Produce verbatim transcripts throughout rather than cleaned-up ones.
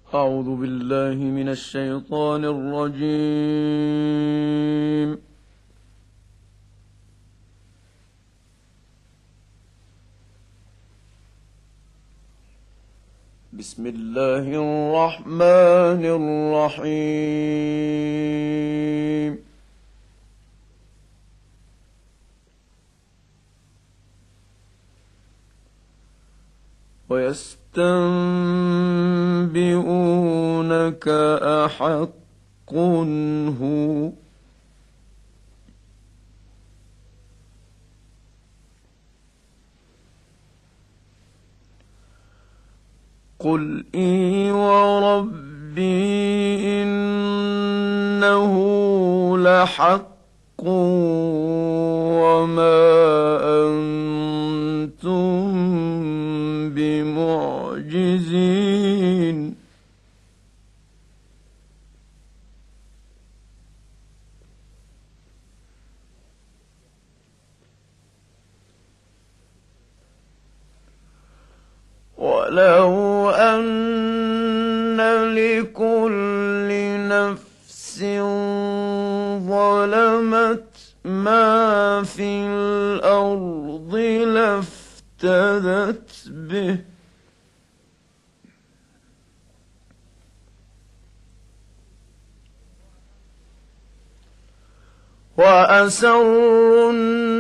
أعوذ بالله من الشيطان الرجيم. بسم الله الرحمن الرحيم. ويستنبئونك أحق هو قل إي وربي إنه لحق وما أنتم بمعجزين. ولو أن لكل نفس ظلمت ما في الأرض لافتدت به وأسروا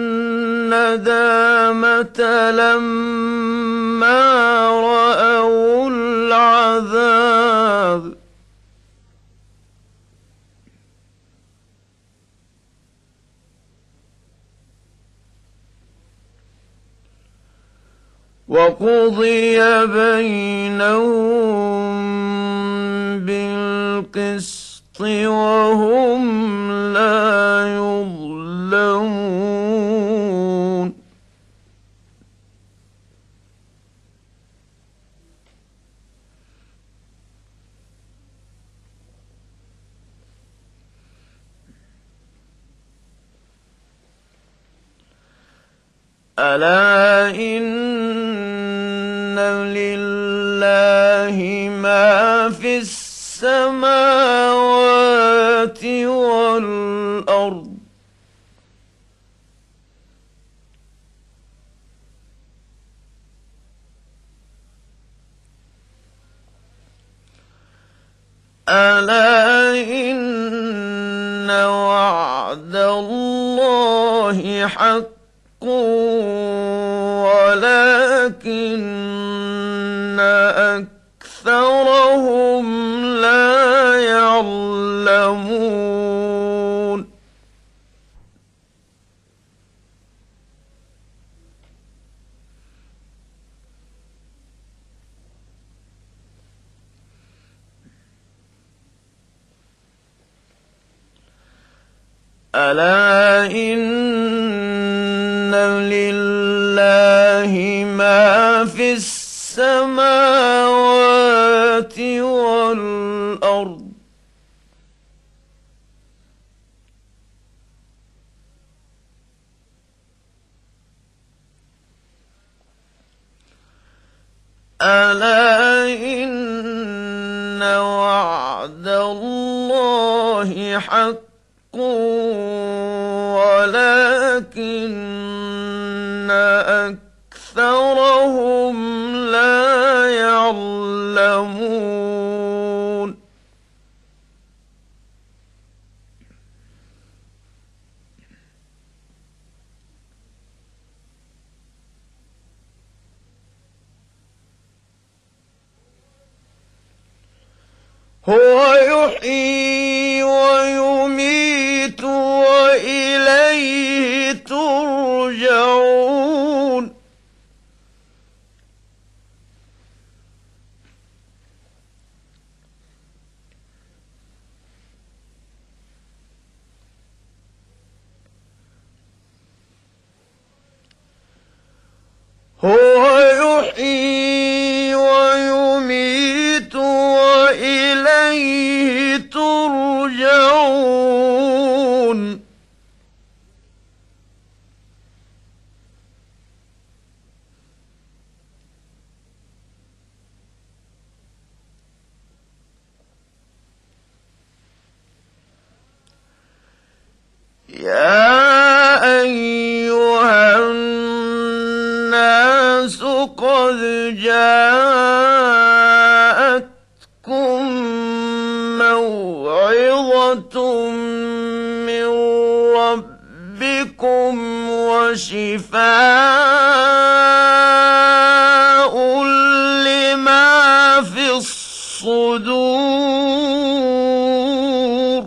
الندامة لما رأوا العذاب وقضي بينهم بالقسط وهم لا يظلمون. ألا إن لله ما في السماوات والأرض ألا إن وعد الله حق ولكن أكثرهم لا يعلمون. ألا إن لله ما في السماوات والأرض ألا إن وعد الله حق ولكن أكثرهم لا يعلمون. هو يحيي ويميت وإليه ترجعون. هو يحيي ويميت وإليه ترجعون. قد جاءتكم موعظة من ربكم وشفاء لما في الصدور.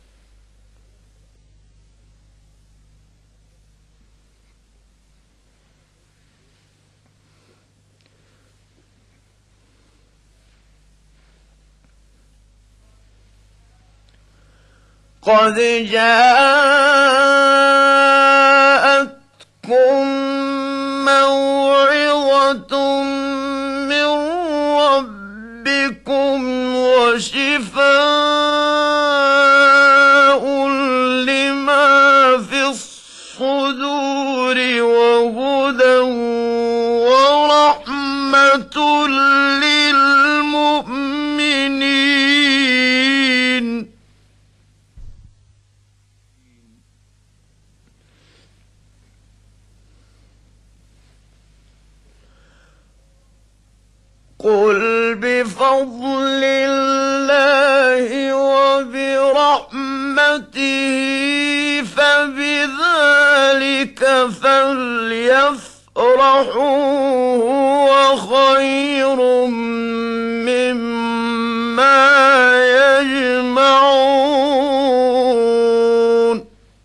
قد جاءتكم موعظة من ربكم وشفاء لما في الصدور وهدى ورحمة للمؤمنين. قل بفضل الله وبرحمته فبذلك فليفرحوا هو خير مما يجمعون.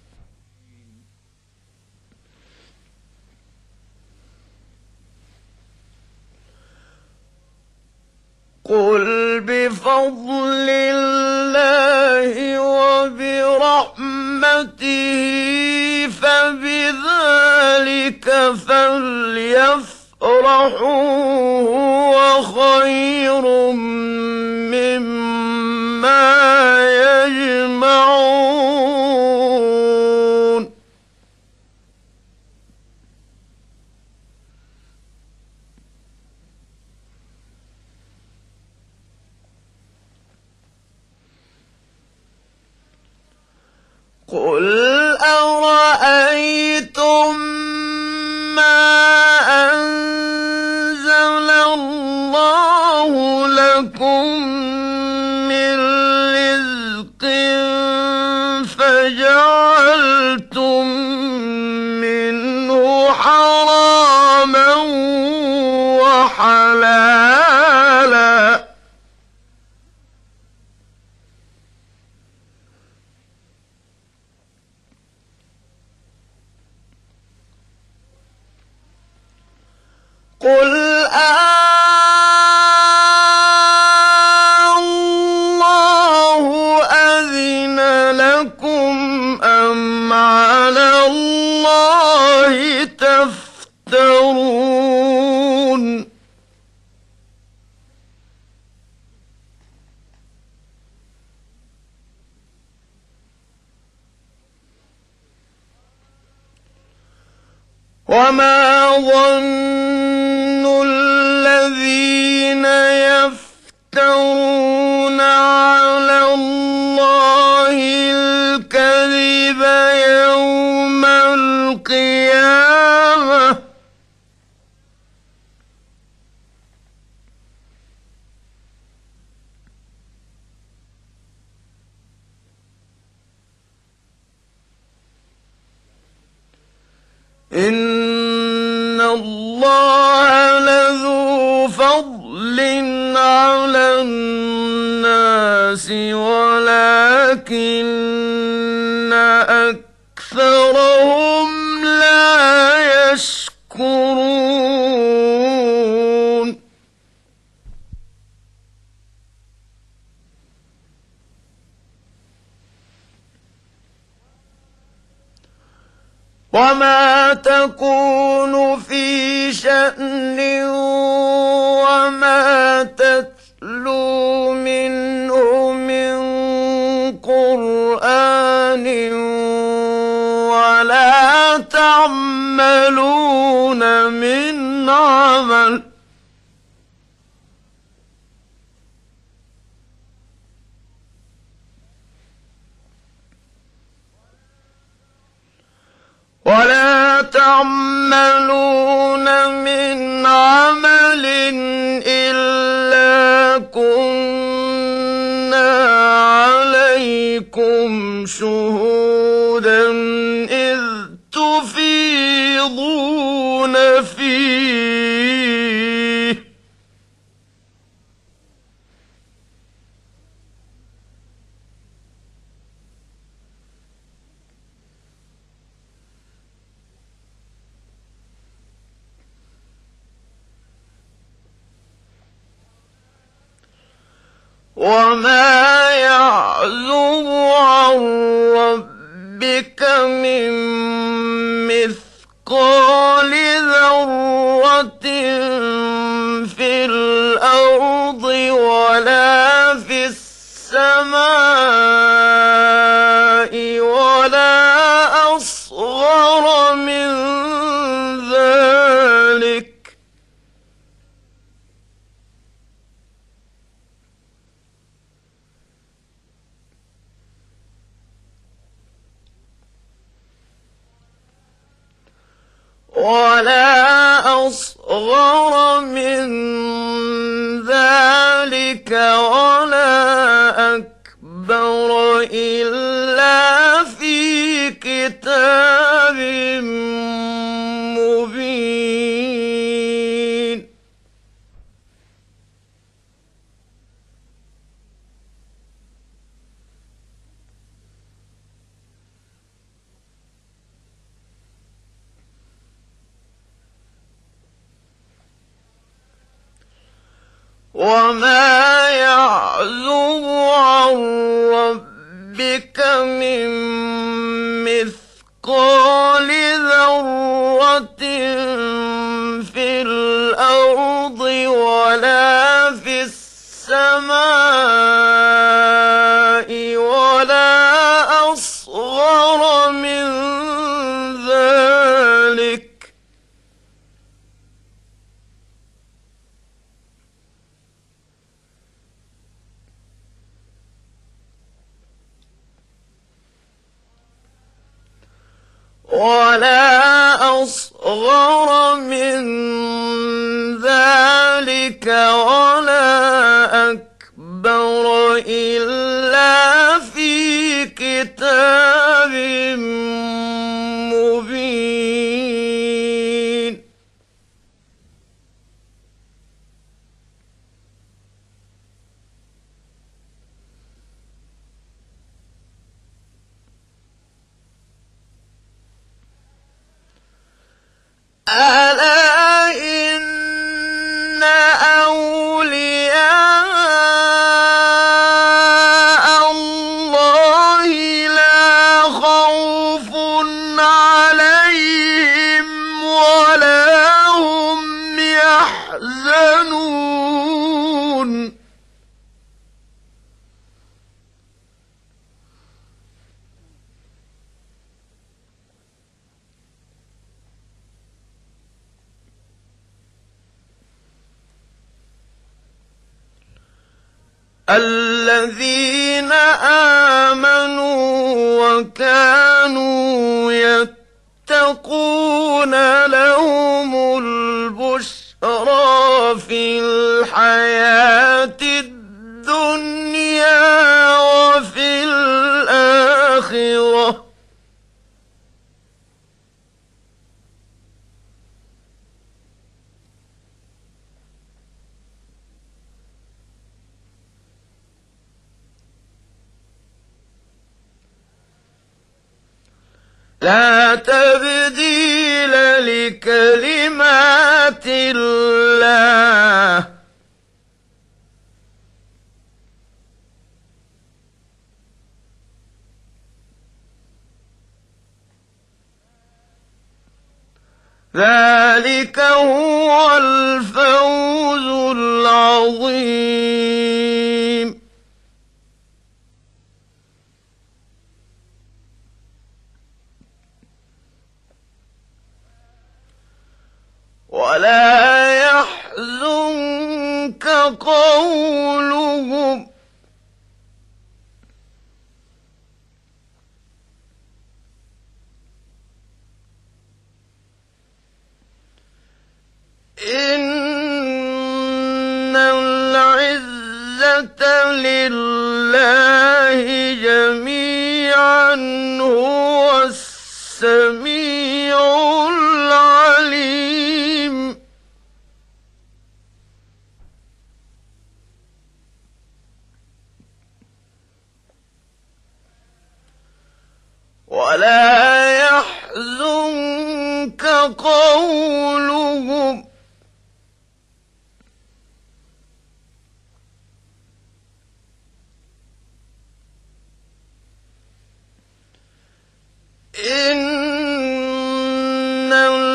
قل بفضل الله وبرحمته فبذلك فليفرحوا هو خير مما يجمعون. قل أرأيتم ما أنزل الله لكم من رزق فجعلتم منه حراما وحلالا قل الله أذن لكم أم على الله تفترون. وما ظن الذين يفترون على الله الكذب يوم القيامة إن الله لذو فضل على الناس ولكن أكثرهم لا يشكرون. وما تكون في شأن وما تتلو منه من قرآن ولا تعملون من عمل ولا تعملون من عمل شهودا إذ تفيضون فيه وما يعزب عن ربك من مثقال ذرة في الأرض ولا في السماء ولا أصغر من ذلك ولا أصغر من ذلك ولا أكبر إلا في كتاب مبين وما يعزب عن ربك من مثقال ذرة في الأرض ولا في السماء ولا أصغر من ذلك ولا أصغر من ذلك ولا أكبر إلا في كتاب مبين ألا إن أولياء الله لا خوف عليهم ولا هم يحزنون الذين آمنوا وكانوا يتقون لهم البشرى في الحياة الدنيا وفي الآخرة لا تبديل لكلمات الله ذلك هو الفوز العظيم ولا يحزنك قولهم إن العزة لله جميعا هو السميع العليم ولا يحزنك قولهم إن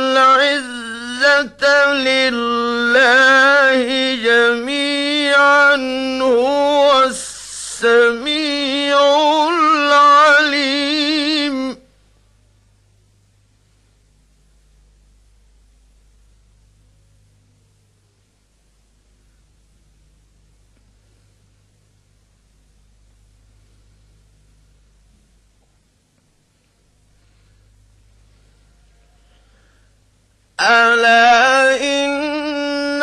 العزة لله جميعا هو السميع العليم ألا إن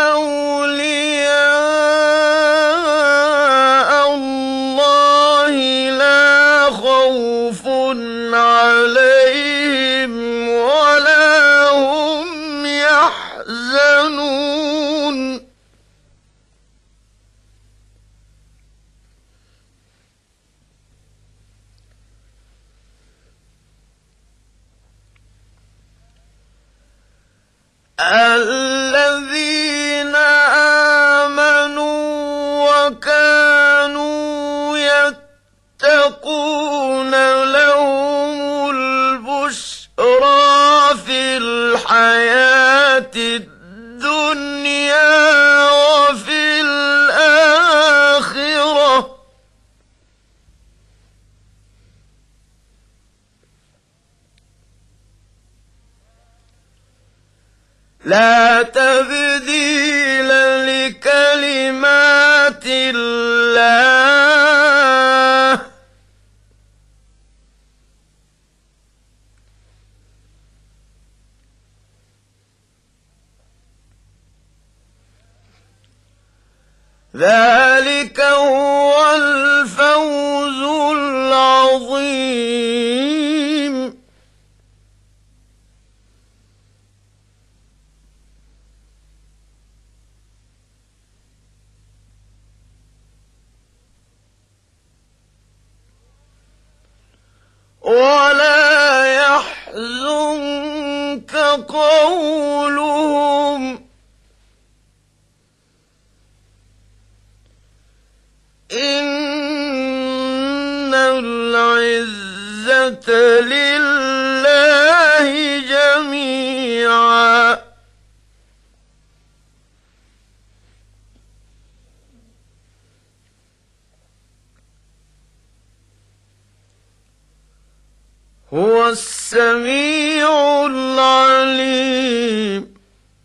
أولياء الله لا خوف عليهم ولا هم يحزنون الذين آمنوا وكانوا يتقون لهم البشرى في الحياة الدنيا وفي الآخرة لا تبديل لكلمات الله ذلك هو الفوز العظيم ولا يحزنك قولهم إن العزة لله جميعا هو السميع العليم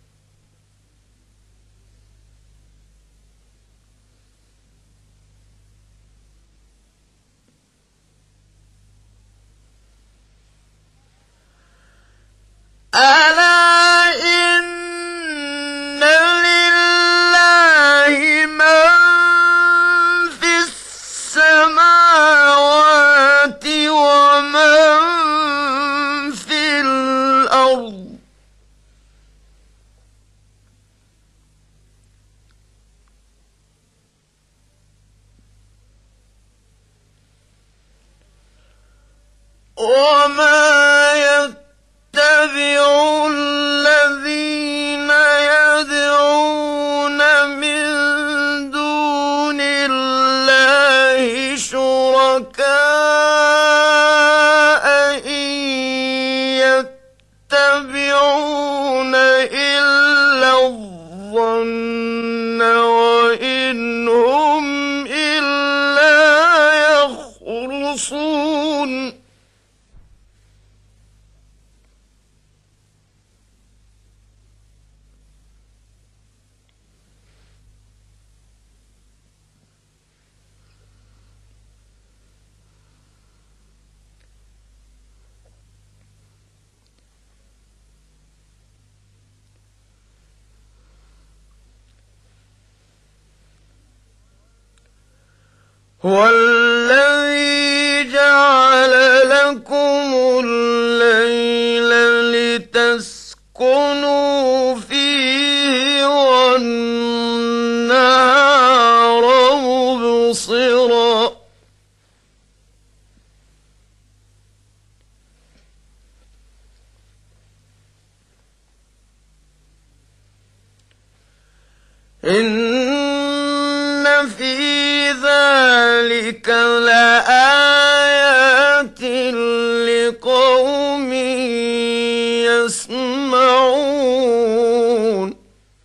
ألا إن لله من في السماوات ومن في الأرض وما يتبع الذين يدعون من دون الله شركاء إن يتبعون إلا الظن وإن هم إلا يخرصون هو الذي جعل إن في ذلك لآيات لقوم يسمعون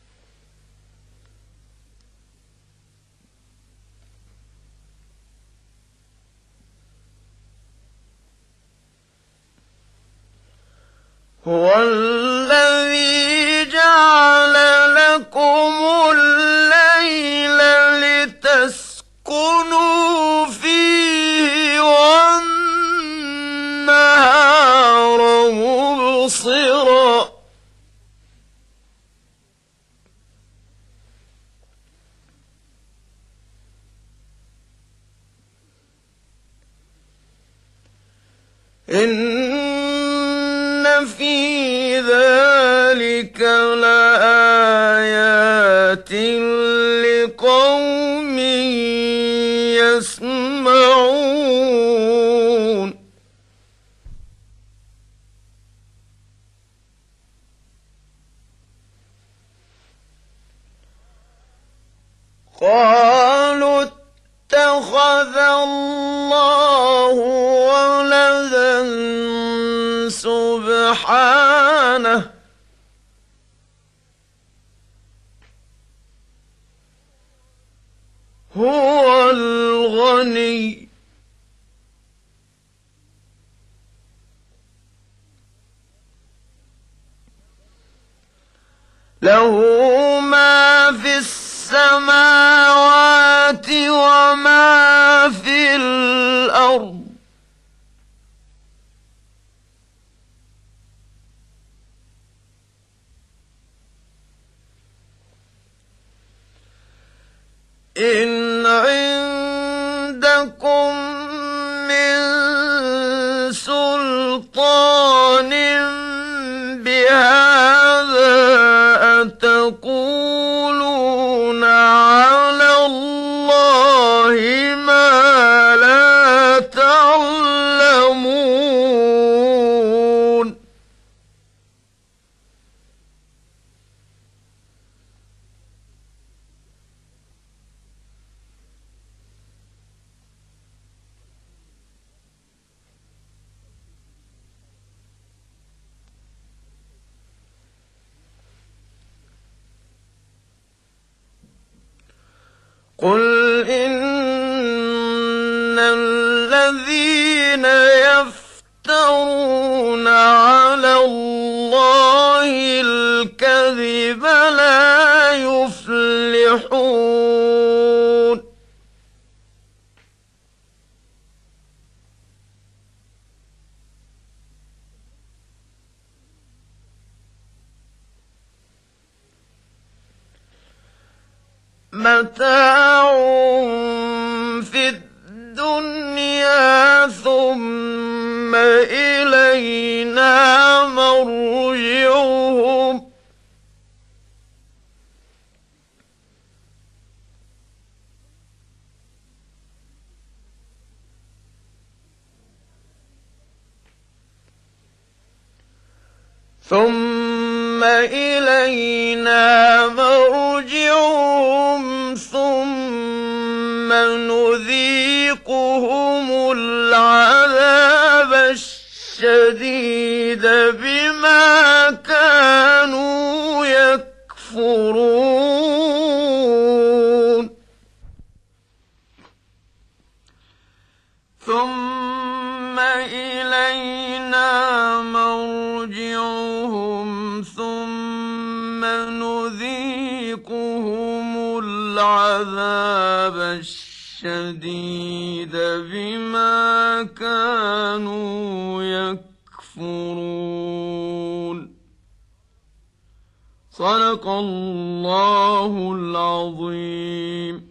هو الذي جعل لكم الليل لتسكنوا فيه والنهار مبصرا إن في ذلك لآيات لقوم يسمعون قالوا اتخذ الله ولدا سبحانه هو الغني له ما في السماوات وما في الأرض إن عندكم من سلطان بهذا أتقولون على الله ما لا تعلمون قل إن الذين يفترون على الله الكذب لا يفلحون متاع في الدنيا ثم إلينا مرجعهم ثم إلينا مرجعهم ثم نذيقهم العذاب الشديد بما كانوا يكفرون ثم إلينا مرجعهم ثم نذيقهم العذاب الشديد بما كانوا يكفرون صدق الله العظيم.